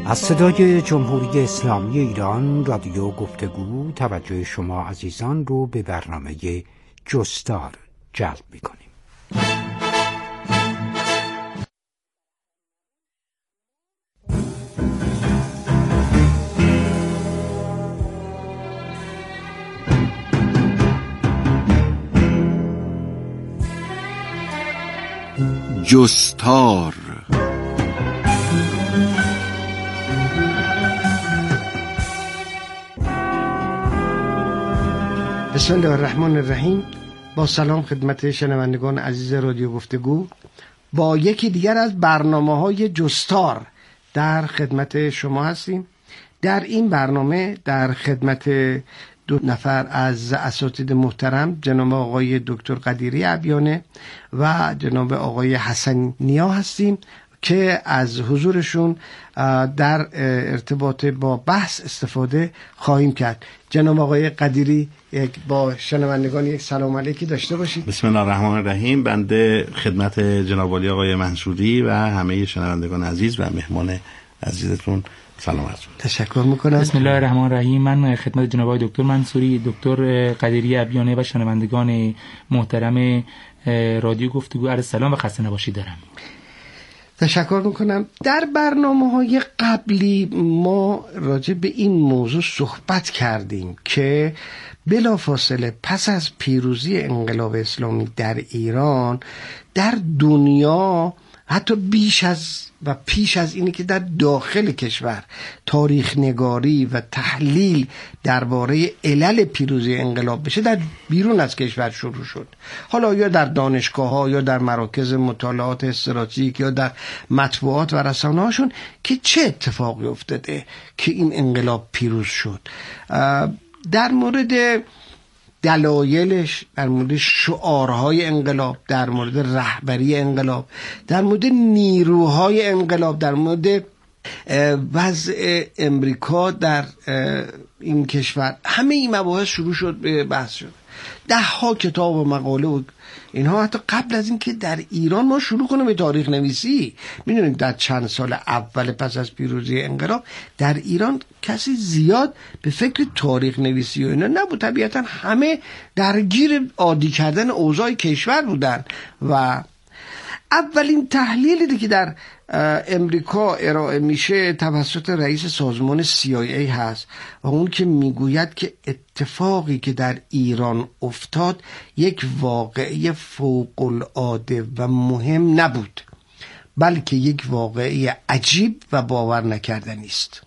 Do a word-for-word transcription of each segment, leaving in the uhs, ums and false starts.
از صدای جمهوری اسلامی ایران رادیو گفتگو توجه شما عزیزان رو به برنامه جستار جلب می‌کنیم. جستار بسم الله الرحمن الرحیم. با سلام خدمت شنوندگان عزیز رادیو گفتگو، با یکی دیگر از برنامه‌های جستار در خدمت شما هستیم. در این برنامه در خدمت دو نفر از اساتید محترم، جناب آقای دکتر قدیری ابیانه و جناب آقای حسن نیا هستیم که از حضورشون در ارتباط با بحث استفاده خواهیم کرد. جناب آقای قدیری، یک با شنوندگان یک سلام علیکی داشته باشید. بسم الله الرحمن الرحیم. بنده خدمت جناب عالی آقای منصوری و همه شنوندگان عزیز و مهمان عزیزتون سلام عرض می‌کنم. تشکر میکنم. بسم الله الرحمن الرحیم. من خدمت جناب آقای دکتر منصوری، دکتر قدیری ابیانه و شنوندگان محترم رادیو گفتگو عرض سلام و خسته نباشید دارم. تشکر میکنم. در برنامه‌های قبلی ما راجع به این موضوع صحبت کردیم که بلافاصله پس از پیروزی انقلاب اسلامی در ایران، در دنیا حتی بیش از و پیش از اینی که در داخل کشور تاریخ نگاری و تحلیل درباره علل پیروزی انقلاب بشه، در بیرون از کشور شروع شد. حالا یا در دانشگاه ها یا در مراکز مطالعات استراتژیک یا در مطبوعات و رسانه هاشون که چه اتفاقی افتاده که این انقلاب پیروز شد. در مورد دلایلش، در مورد شعارهای انقلاب، در مورد رهبری انقلاب، در مورد نیروهای انقلاب، در مورد وضع امریکا در این کشور، همه این مباحث شروع شد به بحث شد. ده ها کتاب و مقاله و اینها حتی قبل از این که در ایران ما شروع کنیم به تاریخ نویسی. میدونید در چند سال اول پس از پیروزی انقلاب در ایران کسی زیاد به فکر تاریخ نویسی و اینا نبود. طبیعتا همه درگیر عادی کردن اوضاع کشور بودن و اولین تحلیلی که در امریکا ارائه میشه توسط رئیس سازمان سی آی ای هست و اون که میگوید که اتفاقی که در ایران افتاد یک واقعه فوق العاده و مهم نبود، بلکه یک واقعه عجیب و باور نکردنی است.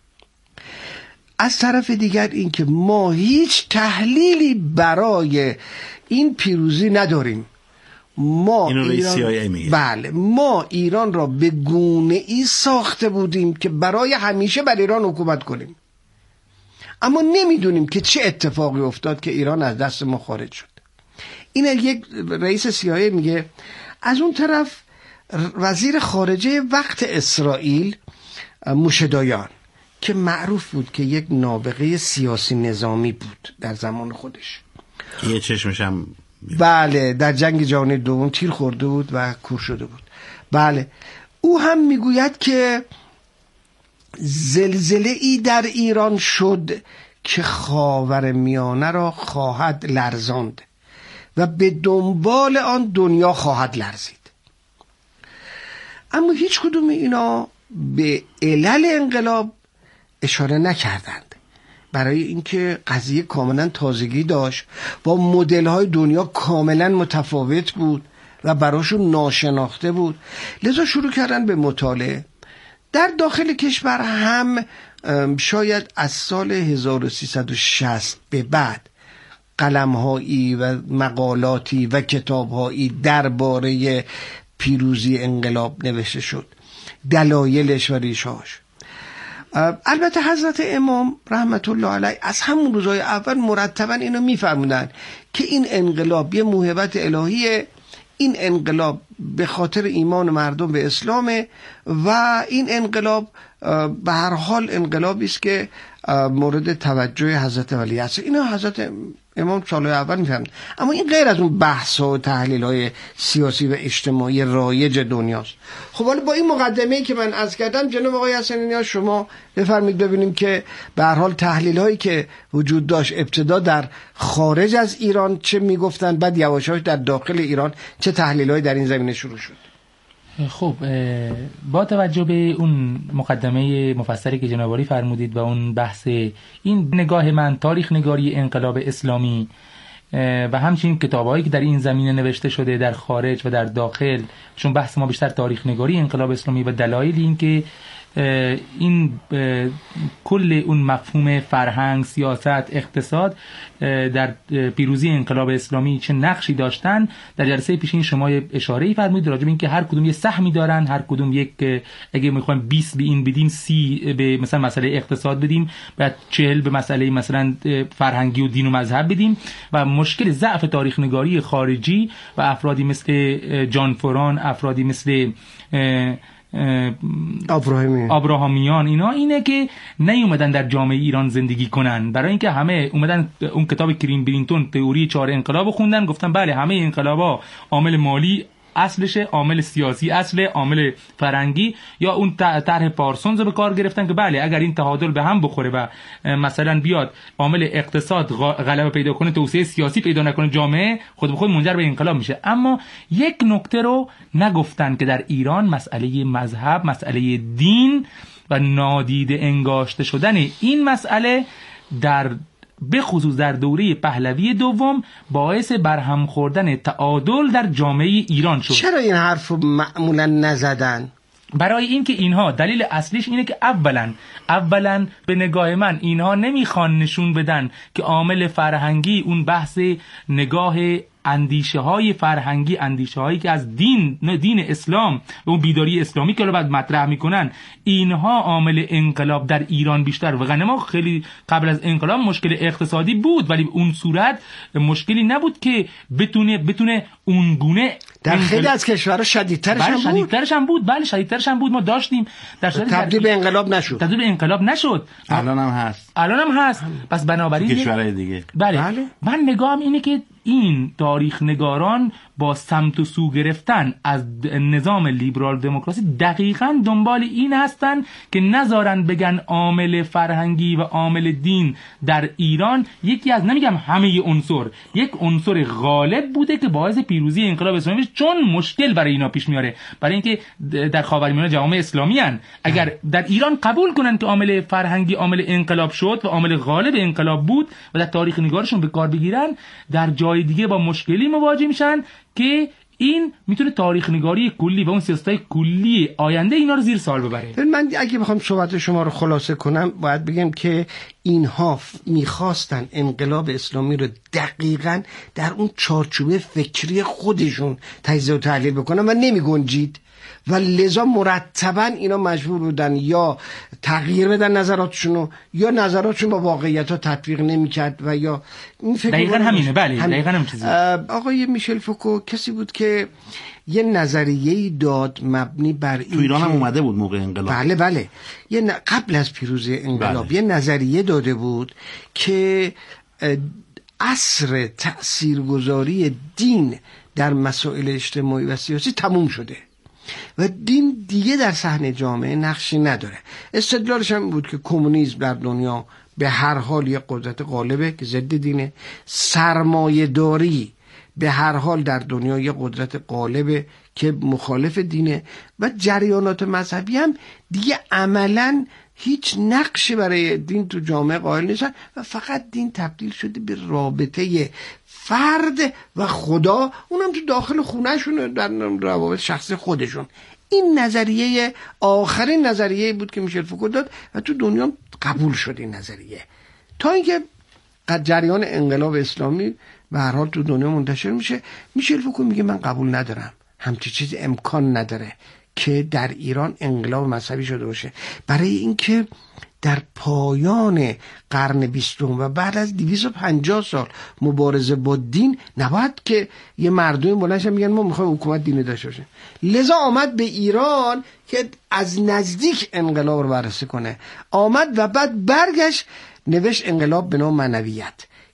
از طرف دیگر این که ما هیچ تحلیلی برای این پیروزی نداریم. ما ایران بله ما ایران را به گونه ای ساخته بودیم که برای همیشه بر ایران حکومت کنیم، اما نمیدونیم که چه اتفاقی افتاد که ایران از دست ما خارج شد. این یک رئیس سی آی ای میگه. از اون طرف وزیر خارجه وقت اسرائیل موشه دایان که معروف بود که یک نابغه سیاسی نظامی بود در زمان خودش، یه چشمش هم بله در جنگ جهانی دوم تیر خورده بود و کور شده بود. بله او هم میگوید که زلزله ای در ایران شد که خاورمیانه را خواهد لرزاند و به دنبال آن دنیا خواهد لرزید. اما هیچ کدوم اینا به علل انقلاب اشاره نکردند، برای اینکه قضیه کاملا تازگی داشت، با مدل‌های دنیا کاملا متفاوت بود و براشون ناشناخته بود. لذا شروع کردن به مطالعه. در داخل کشور هم شاید از سال هزار و سیصد و شصت به بعد قلم‌هایی و مقالاتی و کتاب‌هایی درباره پیروزی انقلاب نوشته شد، دلایلش و ریشه‌هاش. البته حضرت امام رحمت الله علیه از همون روزهای اول مرتبا اینو میفرمودن که این انقلاب یه موهبت الهیه، این انقلاب به خاطر ایمان مردم به اسلامه و این انقلاب به هر حال انقلابی است که مورد توجه حضرت ولی است. اینا حضرت امام سالهای اول میفهمید. اما این غیر از اون بحث و تحلیل های سیاسی و اجتماعی رایج دنیاست. خب حالا با این مقدمه‌ای که من عرض کردم جناب آقای حسنی نیاز شما بفرمایید ببینیم که به هر حال تحلیل هایی که وجود داشت ابتدا در خارج از ایران چه میگفتن، بعد یواش یواش در داخل ایران چه تحلیل هایی در این زمینه شروع شد. خب با توجه به اون مقدمه مفصلی که جناب عالی فرمودید و اون بحث این نگاه من تاریخ نگاری انقلاب اسلامی و همچنین کتابایی که در این زمینه نوشته شده در خارج و در داخل، چون بحث ما بیشتر تاریخ نگاری انقلاب اسلامی و دلایل این که این کل اون مفهوم فرهنگ، سیاست، اقتصاد در پیروزی انقلاب اسلامی چه نقشی داشتن. در جلسه پیشین شما اشاره‌ای فرمودید راجع به این که هر کدوم یه سهمی دارن، هر کدوم یک، اگه میخوایم بیست به این بدیم، سی به مثلا مسئله اقتصاد بدیم، بعد چهل به مسئله مثلا فرهنگی و دین و مذهب بدیم. و مشکل ضعف تاریخ نگاری خارجی و افرادی مثل جان فران، افرادی مثل ابراهیمی ابراهامیان اینا اینه که نیومدن در جامعه ایران زندگی کنن، برای اینکه همه اومدن اون کتاب کریم برینتون تئوری چهار انقلاب خوندن، گفتن بله همه انقلابا عامل مالی اصلشه، عامل سیاسی اصله، عامل فرنگی، یا اون طرح پارسونز رو به کار گرفتن که بله اگر این تعادل به هم بخوره و مثلا بیاد عامل اقتصاد غلبه پیدا کنه، توسعه سیاسی پیدا نکنه، جامعه خود به خود منجر به انقلاب میشه. اما یک نکته رو نگفتن که در ایران مسئله مذهب، مسئله دین و نادیده انگاشته شدن این مسئله در به خصوص در دوره پهلوی دوم باعث برهم خوردن تعادل در جامعه ایران شد. چرا این حرف رو معمولا نزدن؟ برای اینکه اینها دلیل اصلیش اینه که اولا اولا به نگاه من اینها نمیخوان نشون بدن که عامل فرهنگی، اون بحث نگاه اندیشه های فرهنگی، اندیشه هایی که از دین دین اسلام و اون بیداری اسلامی که رو بعد مطرح میکنن، اینها عامل انقلاب در ایران بیشتر. و ما خیلی قبل از انقلاب مشکل اقتصادی بود، ولی اون صورت مشکلی نبود که بتونه بتونه اون گونه در خیلی از کشورها شدیدترش هم بود. شدیدترش هم بود بله شدیدترش هم بود. ما داشتیم در تبدیل به انقلاب نشد. تبدیل به انقلاب نشد. الان هم هست. الان هم هست. پس بنابراین کشورهای دیگه بله. بله. من نگاهم اینه که این تاریخ نگاران با سمت و سو گرفتن از نظام لیبرال دموکراسی دقیقاً دنبال این هستن که نذارن بگن عامل فرهنگی و عامل دین در ایران یکی از، نمیگم همه عنصر، یک عنصر غالب بوده که باعث پیروزی انقلاب اسلامی بشه، چون مشکل برای اینا پیش میاره. برای اینکه در خاورمیانه جوامع اسلامی ان، اگر در ایران قبول کنن که عامل فرهنگی عامل انقلاب شد و عامل غالب انقلاب بود و در تاریخ نگارشون به کار بگیرن، در جای دیگه با مشکلی مواجه میشن که این میتونه تاریخ نگاری کلی و اون سیاستای کلی آینده اینا رو زیر سوال ببره. من اگه بخوام صحبت شما رو خلاصه کنم باید بگم که اینها میخواستن انقلاب اسلامی رو دقیقاً در اون چارچوب فکری خودشون تجزیه و تحلیل بکنن و نمیگنجید و لذا مرتباً اینا مجبور بودن یا تغییر بدن نظراتشونو، یا نظراتشون با واقعیت ها تطبیق نمیکرد و یا این فکر دقیقاً همینه. بله هم... دقیقاً هم چیزی. آقای میشل فوکو کسی بود که یه نظریه‌ای داد مبنی بر این، تو ایران هم اومده بود موقع انقلاب. بله بله یه ن... قبل از پیروزی انقلاب بله. یه نظریه داده بود که عصر تأثیرگذاری دین در مسائل اجتماعی و سیاسی تموم شده و دین دیگه در صحنه جامعه نقشی نداره. استدلالش هم بود که کمونیسم در دنیا به هر حال یه قدرت غالبه که ضد دینه، سرمایه داری به هر حال در دنیا یه قدرت غالبه که مخالف دینه و جریانات مذهبی هم دیگه عملاً هیچ نقشی برای دین تو جامعه قائل نیستن و فقط دین تبدیل شده به رابطه فرد و خدا، اونم تو داخل خونهشون در روابط شخصی خودشون. این نظریه آخرین نظریه بود که میشل فوکو داد و تو دنیا قبول شد این نظریه، تا اینکه جریان انقلاب اسلامی به هر حال تو دنیا منتشر میشه. میشل فوکو میگه من قبول ندارم، همچی چیزی امکان نداره که در ایران انقلاب مذهبی شده باشه، برای اینکه در پایان قرن بیستم و بعد از دویست و پنجاه سال مبارزه با دین نباید که یه مردم بلندشن میگن ما میخوایم حکومت دینی داشته باشیم. لذا آمد به ایران که از نزدیک انقلاب رو بررسی کنه، آمد و بعد برگشت نوشت انقلاب به نام معنویت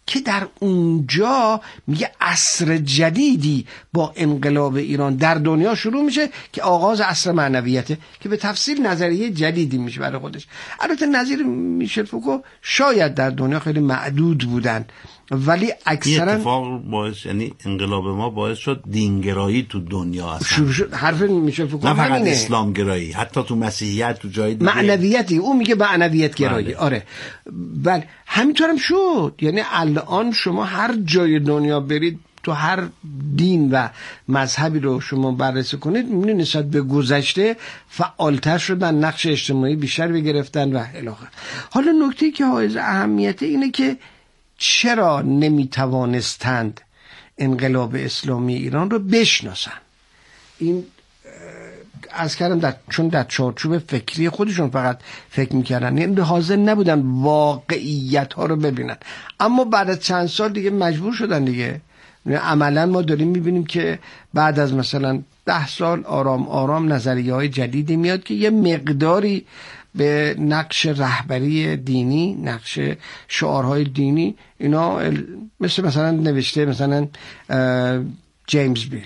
که در اونجا میگه عصر جدیدی با انقلاب ایران در دنیا شروع میشه که آغاز عصر معنویته، که به تفصیل نظریه جدیدی میشه برای خودش. البته نظیر میشل فوکو شاید در دنیا خیلی معدود بودن، ولی اکثرا اتفاق باعث، یعنی انقلاب ما باعث شد دینگرایی تو دنیا اصلا شروع شد. حرف میشل فوکو نه فقط همینه. اسلام گرایی، حتی تو مسیحیت، تو جای دیگه معنویتی، اون میگه معنویت گرایی. بله. آره بله همینطورم شد. یعنی الان شما هر جای دنیا برید، تو هر دین و مذهبی رو شما بررسی کنید، میبینید نسبت به گذشته فعالتر شدن، نقش اجتماعی بیشتر بگرفتن و الی آخر. حالا نکته‌ای که حائز اهمیته اینه که چرا نمیتوانستند انقلاب اسلامی ایران رو بشناسن. این از کردم در چون در چارچوب فکری خودشون فقط فکر میکردن، یعنی حاضر نبودن واقعیت ها رو ببینن. اما بعد از چند سال دیگه مجبور شدن دیگه. عملا ما داریم میبینیم که بعد از مثلا ده سال آرام آرام نظریه های جدیدی میاد که یه مقداری به نقش رهبری دینی، نقش شعارهای دینی، اینا مثل مثلا نوشته مثلا جیمز بیل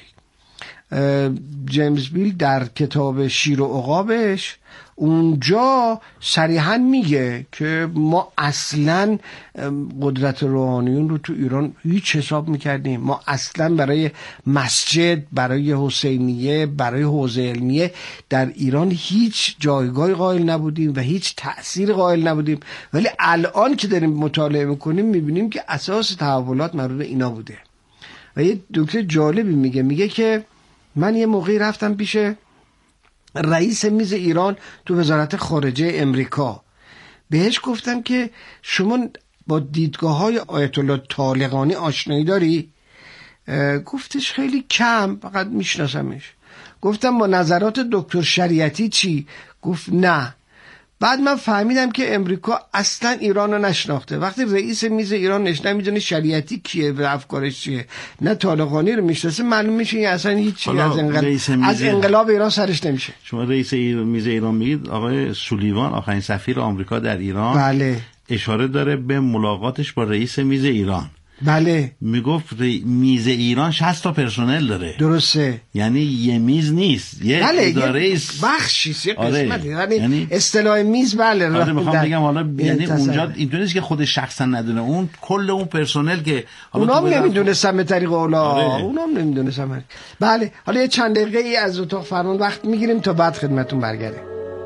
جیمز بیل در کتاب شیر و عقابش اونجا صریحا میگه که ما اصلا قدرت روحانیون رو تو ایران هیچ حساب میکردیم، ما اصلا برای مسجد، برای حسینیه، برای حوزه علمیه در ایران هیچ جایگاه قائل نبودیم و هیچ تأثیر قائل نبودیم. ولی الان که داریم مطالعه میکنیم میبینیم که اساس تحولات مربوط به اینا بوده. و یه دکتر جالبی میگه میگه که من یه موقعی رفتم پیش رئیس میز ایران تو وزارت خارجه امریکا، بهش گفتم که شما با دیدگاه های آیت الله طالقانی آشنایی داری؟ گفتش خیلی کم، فقط میشناسمش. گفتم با نظرات دکتر شریعتی چی؟ گفت نه. بعد من فهمیدم که امریکا اصلا ایران رو نشناخته. وقتی رئیس میز ایران نشنه میدونه شریعتی کیه و افکارش چیه، نه طالقانی رو میشناسه، معلوم میشه این اصلا هیچی از انقلاب از انقلاب ایران سرش نمیشه. شما رئیس میز ایران میگید، آقای سولیوان آخرین سفیر آمریکا در ایران بله اشاره داره به ملاقاتش با رئیس میز ایران. بله میگفت میز ایران شصت تا پرسنل داره. درسته، یعنی یه میز نیست، یه بله اداره یه است، بخشی یه آره. قسمتی، یعنی, یعنی اصطلاح میز بله. آره میخوام بگم حالا یعنی تصور. اونجا اینطوری نیست که خود شخصا ندونه، اون کل اون پرسنل که اونا هم نمیدونستن به طریق اولا، آره. اونا هم نمیدونستن. بله حالا یه چند دقیقه ای از اتاق فرمان وقت میگیریم تا بعد خدمتتون برگردیم.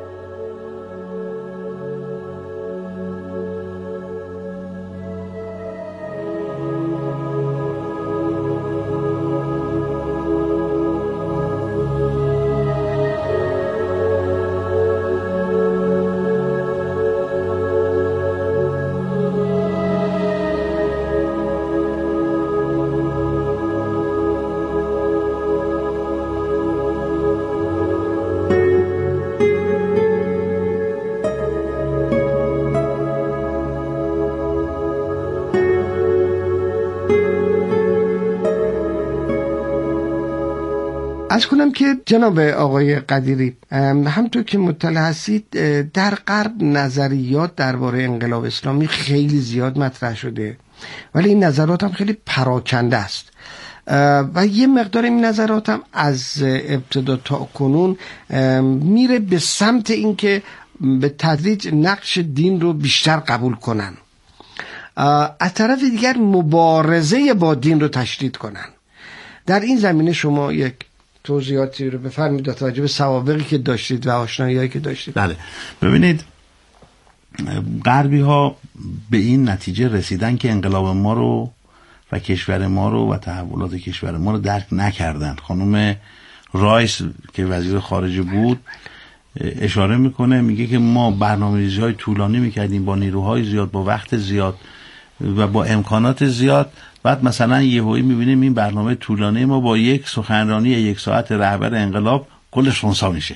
عرض کنم که جناب آقای قدیری، همونطور که مطلع هستید در غرب نظریات درباره انقلاب اسلامی خیلی زیاد مطرح شده، ولی این نظرات هم خیلی پراکنده است و یه مقدار این نظرات هم از ابتدا تا کنون میره به سمت اینکه به تدریج نقش دین رو بیشتر قبول کنن، از طرف دیگر مبارزه با دین رو تشدید کنن. در این زمینه شما یک توضیحاتی رو بفرمایید در توجه به سوابقی که داشتید و آشنایی‌هایی که داشتید. بله ببینید، غربی ها به این نتیجه رسیدن که انقلاب ما رو و کشور ما رو و تحولات کشور ما رو درک نکردن. خانم رایس که وزیر خارجه بود اشاره میکنه، میگه که ما برنامه‌ریزی‌های طولانی میکردیم با نیروهای زیاد، با وقت زیاد و با امکانات زیاد، بعد مثلا یهویی میبینیم این برنامه طولانی ما با یک سخنرانی یک ساعت رهبر انقلاب کلش خنثی میشه.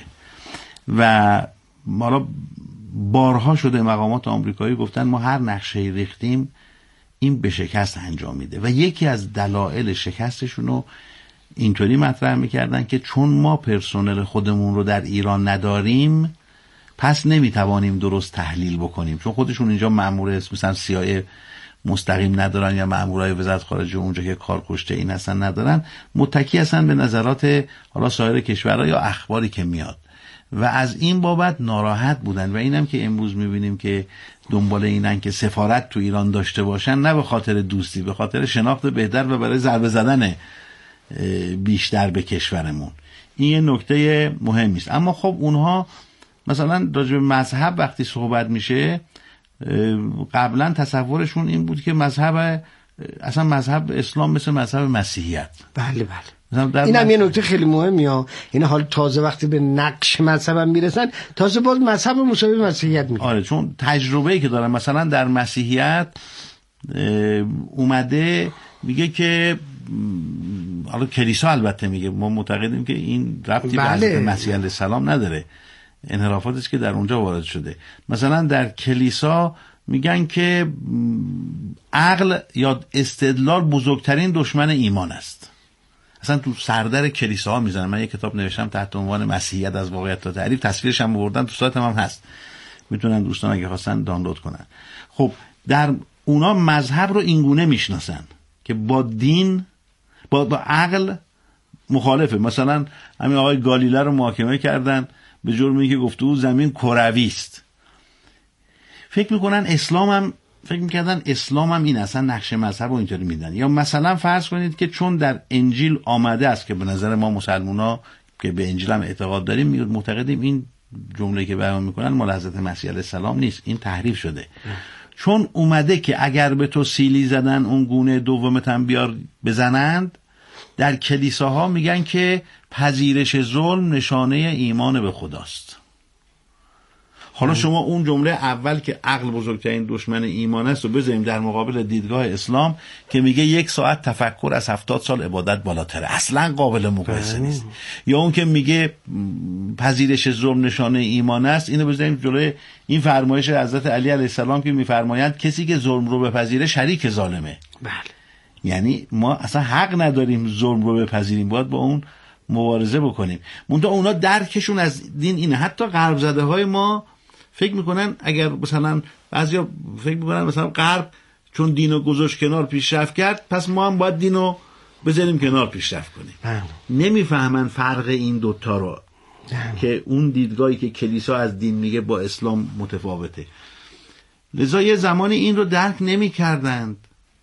و ما بارها شده مقامات آمریکایی گفتن ما هر نقشه‌ای ریختیم این به شکست انجام میده و یکی از دلایل شکستشون رو اینطوری مطرح میکردن که چون ما پرسنل خودمون رو در ایران نداریم پس نمیتوانیم درست تحلیل بکنیم، چون خودشون اینجا مأمور مثلا سی آی ای مستقیم ندارن یا مامورای وزارت خارجه اونجا که کار کشته این هستن ندارن، متکی هستن به نظرات حالا سایر کشورها یا اخباری که میاد و از این بابت ناراحت بودن. و اینم که امروز میبینیم که دنبال اینن که سفارت تو ایران داشته باشن، نه به خاطر دوستی، به خاطر شناخت بهتر و برای ضربه زدن بیشتر به کشورمون. این یه نکته مهمی است. اما خب اونها مثلا راجع به مذهب وقتی صحبت میشه، قبلا تصورشون این بود که مذهب اصلا مذهب اسلام مثل مذهب مسیحیت. بله بله، این هم یه نکته خیلی مهمی ها. این حال تازه وقتی به نقش مذهب هم میرسن تازه باز مذهب مساوی مسیحیت میگن. آره، چون تجربه‌ای که دارن مثلا در مسیحیت اومده میگه که حالا کلیسا البته میگه، ما معتقدیم که این ربطی به حضرت مسیح علیه السلام نداره، انحرافاتی است که در اونجا وارد شده. مثلا در کلیسا میگن که عقل یا استدلال بزرگترین دشمن ایمان است. اصلا تو سردر کلیساها میزنن. من یک کتاب نوشتم تحت عنوان مسیحیت از واقعیت تا تعریف، تصویرش هم آوردم تو سایتم هم هست، میتونن دوستان اگه خواستن دانلود کنن. خب در اونا مذهب رو اینگونه میشناسن که با دین با, با عقل مخالفه. مثلا همین آقای گالیله رو محاکمه کردن به جرم اینکه گفته بود زمین کروی است. فکر میکنن اسلام هم فکر میکردن اسلام هم این اصلا نقش مذهب رو اینطوری میدن. یا مثلا فرض کنید که چون در انجیل آمده است که به نظر ما مسلمونا که به انجیل هم اعتقاد داریم معتقدیم این جمله که بیان میکنن مال حضرت مسیح علیه السلام نیست، این تحریف شده. چون اومده که اگر به تو سیلی زدن اون گونه دومت هم بیار بزنند، در کلیساها میگن که پذیرش ظلم نشانه ایمان به خداست. حالا شما اون جمله اول که عقل بزرگترین دشمن ایمان است و بذاریم در مقابل دیدگاه اسلام که میگه یک ساعت تفکر از هفتاد سال عبادت بالاتره، اصلا قابل مقایسه نیست. یا اون که میگه پذیرش ظلم نشانه ایمان است، اینو بذاریم جلوی این فرمایش حضرت علی علیه السلام که میفرمایند کسی که ظلم رو بپذیره شریک ظالمه. بله. یعنی ما اصلا حق نداریم ظلم رو بپذیریم، باید با اون مبارزه بکنیم. منتها اونا درکشون از دین اینه. حتی غرب زده های ما فکر میکنن اگر مثلا بعضیا فکر میکنن مثلا غرب چون دینو گذاشت کنار پیشرفت کرد پس ما هم باید دینو بذاریم کنار پیشرفت کنیم. نمیفهمن فرق این دوتا رو که اون دیدگاهی که کلیسا از دین میگه با اسلام متفاوته. لذا یه زمانی این رو درک نمیکردند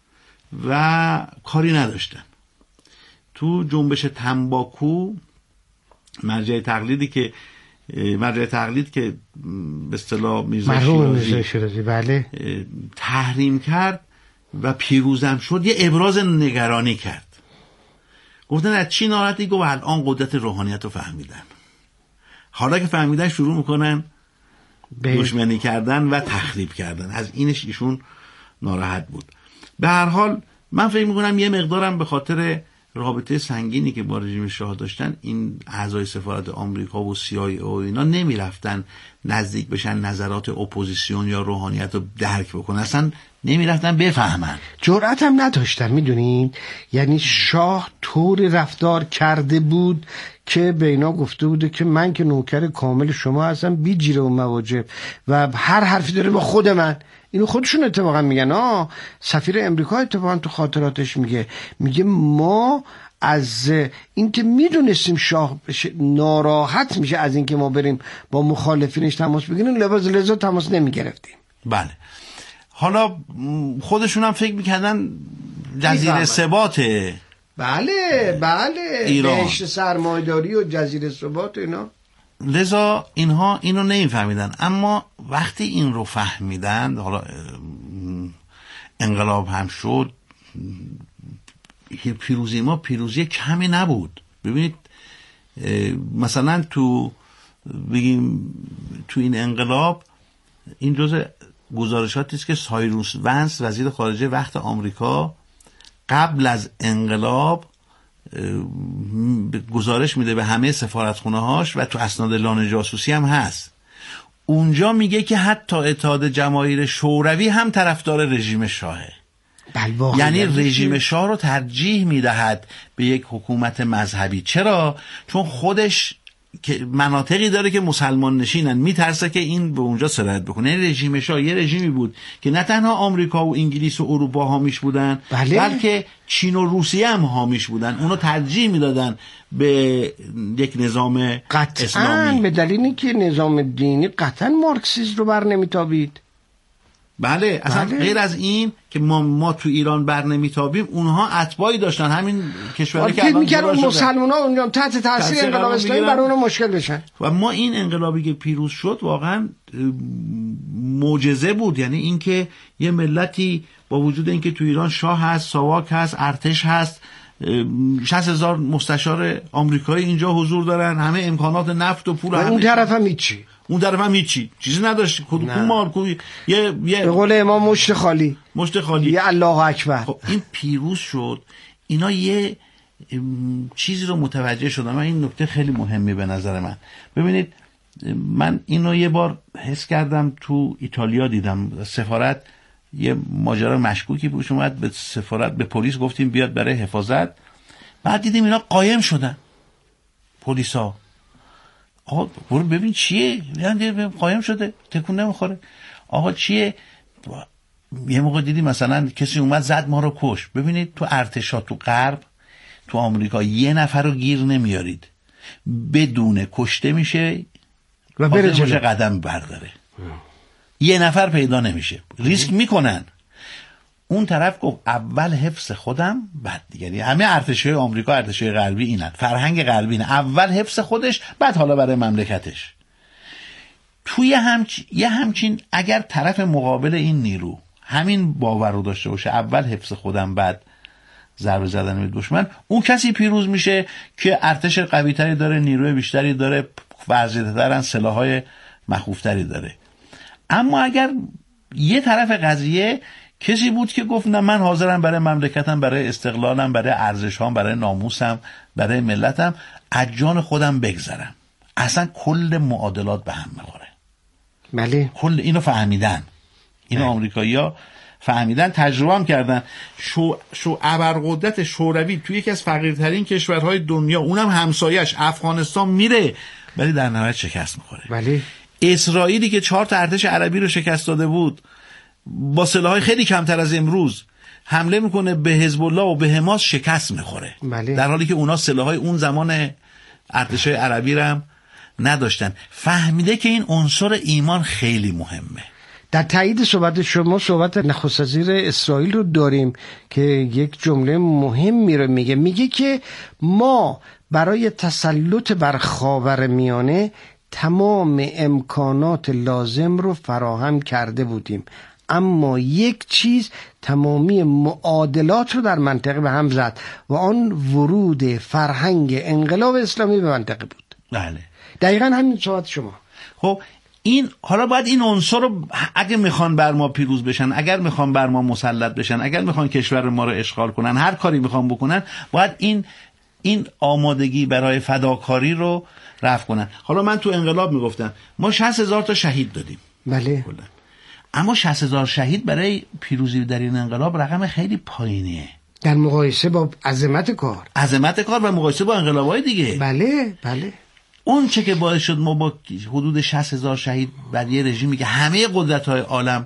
و کاری نداشتن. تو جنبش تنباکو مرجع تقلیدی که مرجع تقلید که به اصطلاح میرزا شیرازی بله تحریم کرد و پیروزم شد، یه ابراز نگرانی کرد. گفتن از چی ناراحتی؟ گفت الان قدرت روحانیت رو فهمیدن. حالا که فهمیدن شروع میکنن دشمنی کردن و تخریب کردن. از اینش ایشون ناراحت بود. به هر حال من فکر میکنم یه مقدارم به خاطر رابطه سنگینی که با رژیم شاه داشتن این اعضای سفارت آمریکا و سی آی ای و اینا نمی رفتن نزدیک بشن نظرات اپوزیسیون یا روحانیت رو درک بکنن، اصلا نمی رفتن بفهمن، جرأت هم نداشتن. میدونین یعنی شاه طوری رفتار کرده بود که به اینا گفته بوده که من که نوکر کامل شما هستم بی جیره و مواجب و هر حرفی داره با خود من. اینو خودشون اتفاقا میگن. آه سفیر امریکا اتفاقا تو خاطراتش میگه میگه ما از این که میدونستیم شاه ناراحت میشه از این که ما بریم با مخالفینش تماس بگیریم لباس لذا تماس نمیگرفتیم. بله. حالا خودشون هم فکر میکردن جزیره ثباته. بله بله بهشت سرمایه‌داری و جزیره ثبات اینا. لذا اینها اینو نمیفهمیدن. اما وقتی این رو فهمیدن، حالا انقلاب هم شد، پیروزی ما پیروزی کمی نبود. ببینید مثلا تو بگیم تو این انقلاب این جزء گزارشاتی است که سایروس ونس وزیر خارجه وقت آمریکا قبل از انقلاب گزارش میده به همه سفارتخونه هاش و تو اسناد لانه جاسوسی هم هست. اونجا میگه که حتی اتحاد جماهیر شوروی هم طرفدار رژیم شاهه. یعنی رژیم شاه رو ترجیح میدهد به یک حکومت مذهبی. چرا؟ چون خودش که مناطقی داره که مسلمان نشینن، میترسه که این به اونجا سرایت بکنه. یعنی رژیم شاه یه رژیمی بود که نه تنها آمریکا و انگلیس و اروپا حامیش بودن، بله. بلکه چین و روسیه هم حامیش بودن. اونو ترجیح میدادن به یک نظام قطعاً اسلامی. به دلیلی که نظام دینی قطعاً مارکسیسم رو بر نمیتابید. بله اصلا بله. غیر از این که ما ما تو ایران بر نمیتابیم، اونها اتباعی داشتن، همین کشوری که الان میگن مسلمان‌ها اونجا تحت تاثیر انقلاب اسلامی برای اون مشکل بشن. و ما این انقلابی که پیروز شد واقعا معجزه بود. یعنی اینکه یه ملتی با وجود اینکه تو ایران شاه هست، ساواک هست، ارتش هست، شصت هزار مستشار آمریکایی اینجا حضور دارن، همه امکانات نفت و پول، و اون طرف هم هیچی، اون طرف هم هیچی، چیزی نداشت. کدوم مال کوی یه یه به قول امام مشت خالی، مشت خالی. یه الله اکبر. خب این پیروز شد. اینا یه چیزی رو متوجه شدن. من این نکته خیلی مهمی به نظر من. ببینید من اینو یه بار حس کردم تو ایتالیا، دیدم سفارت یه ماجرا مشکوکی پیش اومد، به سفارت به پلیس گفتیم بیاد برای حفاظت، بعد دیدیم اینا قایم شدن پلیسا. آقا برو ببین چیه، یعنی قایم شده تکون نمیخوره. آقا چیه؟ یه موقع دیدی مثلا کسی اومد زد ما رو کش. ببینید تو ارتشا تو غرب تو آمریکا یه نفر رو گیر نمیارید، بدون کشته میشه و بره جلو قدم برداره. یه نفر پیدا نمیشه، ریسک میکنن. اون طرف گفت اول حفظ خودم بعد دیگری. همه ارتشای آمریکا ارتشای غربی اینن، فرهنگ غربی اینه، اول حفظ خودش بعد حالا برای مملکتش. توی همچ... یه همچین اگر طرف مقابل این نیرو همین باور رو داشته باشه، اول حفظ خودم بعد ضربه زدن به دشمن، اون کسی پیروز میشه که ارتش قوی‌تری داره، نیروی بیشتری داره، ورزیده‌ترن، سلاح‌های مخوفتری داره. اما اگر یه طرف قضیه کسی بود که گفت نه من حاضرم برای مملکتم، برای استقلالم، برای ارزش‌هام، برای ناموسم، برای ملتم از جان خودم بگذرم، اصلا کل معادلات به هم میخوره. بله کل اینو فهمیدن، اینو آمریکایی‌ها فهمیدن، تجربه هم کردن. شو شو ابرقدرت شوروی توی یکی از فقیرترین کشورهای دنیا، اونم همسایه‌اش افغانستان میره ولی در نهایت شکست میخوره. بله اسرائیلی که چهار تا ارتش عربی رو شکست داده بود با سلاح‌های خیلی کمتر از امروز حمله میکنه به حزب الله و به حماس، شکست میخوره. بله. در حالی که اونا سلاح‌های اون زمان ارتشای عربی رو هم نداشتن. فهمیده که این عنصر ایمان خیلی مهمه. در تایید صحبت شما صحبت نخست وزیر اسرائیل رو داریم که یک جمله مهمی رو میگه، میگه که ما برای تسلط بر خاورمیانه تمام امکانات لازم رو فراهم کرده بودیم، اما یک چیز تمامی معادلات رو در منطقه به هم زد و آن ورود فرهنگ انقلاب اسلامی به منطقه بود. بله دقیقاً همین صحبت شما. خب این حالا باید این عنصر رو اگه میخوان بر ما پیروز بشن، اگر میخوان بر ما مسلط بشن، اگر میخوان کشور ما رو اشغال کنن، هر کاری میخوان بکنن، باید این این آمادگی برای فداکاری رو رفع کنن. حالا من تو انقلاب میگفتم ما شصت هزار تا شهید دادیم. بله. اما شصت هزار شهید برای پیروزی در این انقلاب رقم خیلی پایینیه در مقایسه با عظمت کار. عظمت کار و مقایسه با انقلاب‌های دیگه. بله بله. اون چه که باعث شد ما با حدود شصت هزار شهید بر یه رژیمی که همه قدرت‌های عالم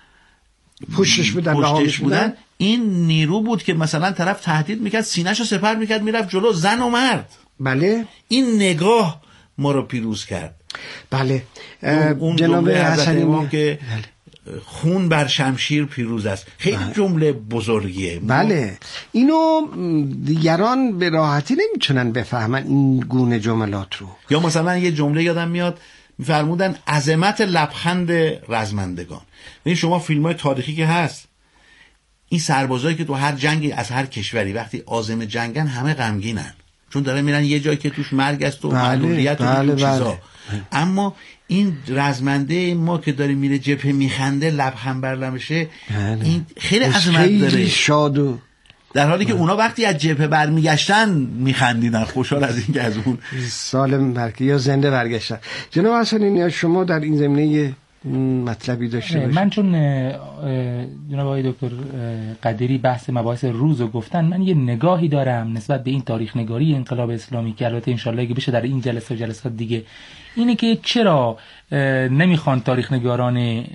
پشتش بودن, پشتش بودن، این نیرو بود که مثلا طرف تهدید میکرد، سینه‌شو سپر میکرد میرفت جلو، زن و مرد. بله. این نگاه ما رو پیروز کرد. بله. اون جناب حسنی که خون بر شمشیر پیروز است، خیلی بله. جمله بزرگیه. بله اینو دیگران به راحتی نمیتونن بفهمن این گونه جملات رو. یا مثلا یه جمله یادم میاد میفرمودن عظمت لبخند رزمندگان. ببین شما فیلم‌های تاریخی که هست، این سربازایی که تو هر جنگی از هر کشوری وقتی عازم جنگن همه غمگینن، چون داره میرن یه جایی که توش مرگ است و بله. معلولیت و بله. چیزا. بله. اما این رزمنده ما که داره میره جبهه میخنده، لبخند بر لبشه، این خیلی عظمت داره، خیلی شاد و در حالی که اونا وقتی از جبهه برمیگشتن میخندیدن، خوشحال از اینکه از اون سالم برگشتن یا زنده برگشتن. جناب حسنی، شما در این زمینه مطلبی داشته باشه. من چون جناب آقای دکتر قدیری بحث مباحث روز رو گفتن، من یه نگاهی دارم نسبت به این تاریخ نگاری انقلاب اسلامی که البته انشالله اگه بشه در این جلسه و جلسات دیگه، اینه که چرا نمیخوان تاریخ نگاران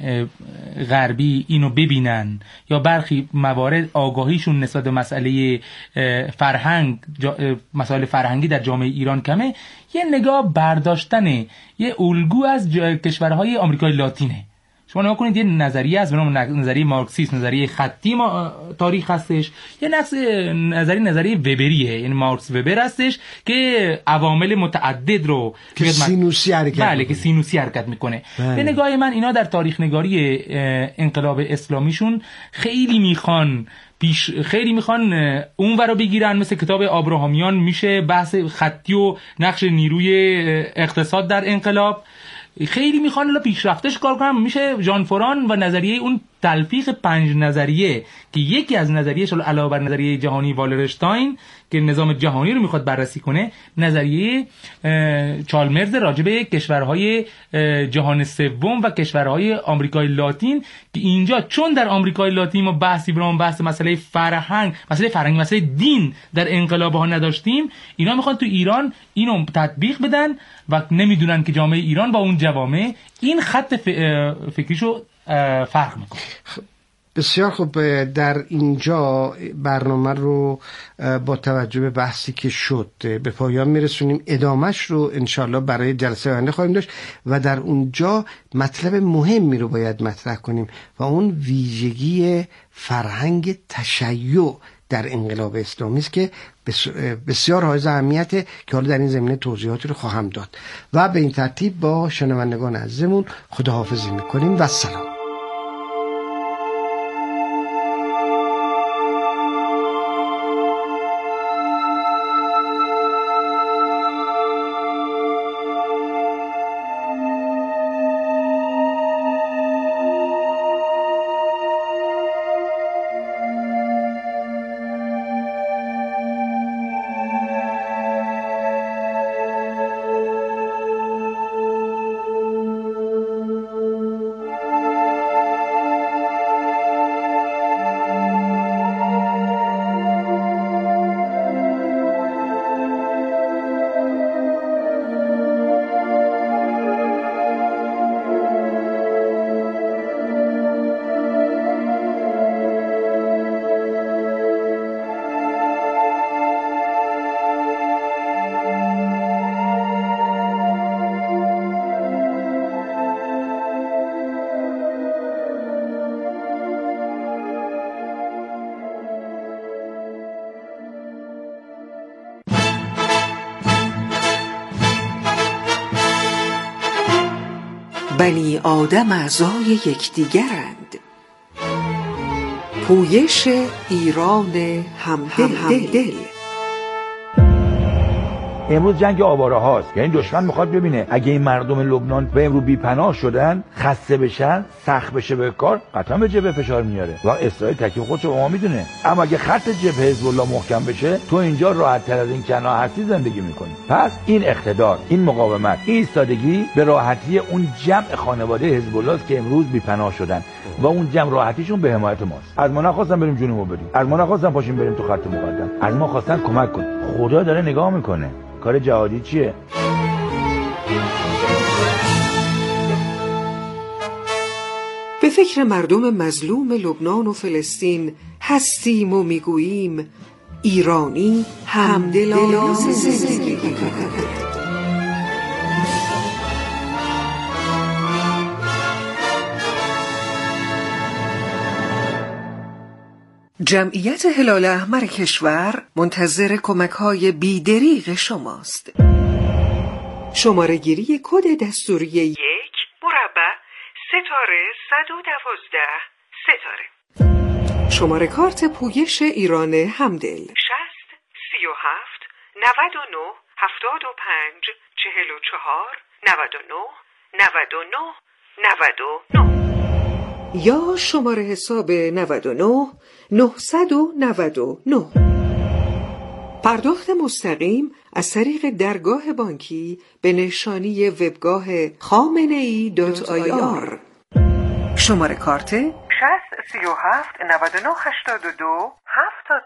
غربی اینو ببینن یا برخی موارد آگاهیشون نسبت به مسئله فرهنگ، مسائل فرهنگی در جامعه ایران کمه. یه نگاه برداشتن یه الگو از کشورهای آمریکای لاتینه. شما نگاه کنید، یه نظریه از به نام نظریه مارکسیسم، نظریه خطی ما تاریخ هستش، یه نقص نظریه نظریه وبریه، یعنی مارکس وبر هستش که عوامل متعدد رو که سینوسی حرکت بله که سینوسی حرکت میکنه. به نگاه من اینا در تاریخ نگاری انقلاب اسلامیشون خیلی میخوان پیش خیلی میخوان اون ورا بگیرن، مثل کتاب آبراهامیان میشه بحث خطی و نقش نیروی اقتصاد در انقلاب، خیلی میخوان الا پیشرفتش کار کنن، میشه ژان فوران و نظریه اون تلفیق پنج نظریه که یکی از نظریه‌اش علاوه بر نظریه جهانی والرشتاین که نظام جهانی رو میخواد بررسی کنه، نظریه چالمرز راجع به کشورهای جهان سوم و کشورهای آمریکای لاتین که اینجا چون در آمریکای لاتین ما بحثی برام بحث مسئله فرهنگ، مسئله فرهنگ، مسئله دین در انقلاب‌ها نداشتیم، اینا میخوان تو ایران اینو تطبیق بدن و نمیدونن که جامعه ایران با اون جوامع این خط فکریشو فرق میکنه. بسیار خوب. در اینجا برنامه رو با توجه به بحثی که شد به پایان میرسونیم. ادامش رو انشالله برای جلسه آینده خواهیم داشت و در اونجا مطلب مهمی رو باید مطرح کنیم و اون ویژگی فرهنگ تشیع در انقلاب اسلامی است که بسیار حائز اهمیته که حالا در این زمینه توضیحاتی رو خواهم داد و به این ترتیب با شنوندگان عزیزمون خداحافظی میکنیم و سلام. بنی آدم اعضای یکدیگرند. پویش ایران همدل. امروز جنگ آواره هاست، یعنی دشمن میخواد ببینه اگه این مردم لبنان به امروز بی پناه شدن، خسته بشن، سخت بشه به کار، قطعا به جبهه فشار میاره و اسرائیل تکلیف خودش رو با ما میدونه. اما اگه خط جبهه حزب الله محکم بشه، تو اینجا راحت تر از این کنار هستی زندگی میکنی. پس این اقتدار، این مقاومت، این ایستادگی به راحتی اون جمع خانواده حزب الله است که امروز بی پناه شدن و اون جمع راحتیشون به حمایت ماست. از ما نخواستن بریم جنوبو بریم، از ما نخواستن پاشیم بریم تو خط مقدم، از ما خواستن کمک کنیم. خدا داره نگاه میکنه. کار جهادی چیه؟ به فکر مردم مظلوم لبنان و فلسطین هستیم و میگوییم ایرانی همدلانه زندگی کند. جمعیت هلال احمر کشور منتظر کمک‌های بی‌دریغ شماست. شماره گیری کد دستوری یک مربع ستاره صد و دوازده ستاره. شماره کارت پویش ایران همدل شصت سی و هفت نود و نه هفتاد و پنج چهل و چهار نود و نه نود و نه نود و نه یا شماره حساب نود و نه نهصد و نود و نه. پرداخت مستقیم از طریق درگاه بانکی به نشانی وبگاه خامنه‌ای دات آی آر. شماره کارت شصت سی و هفت نود و نه هشتاد و دو هفتاد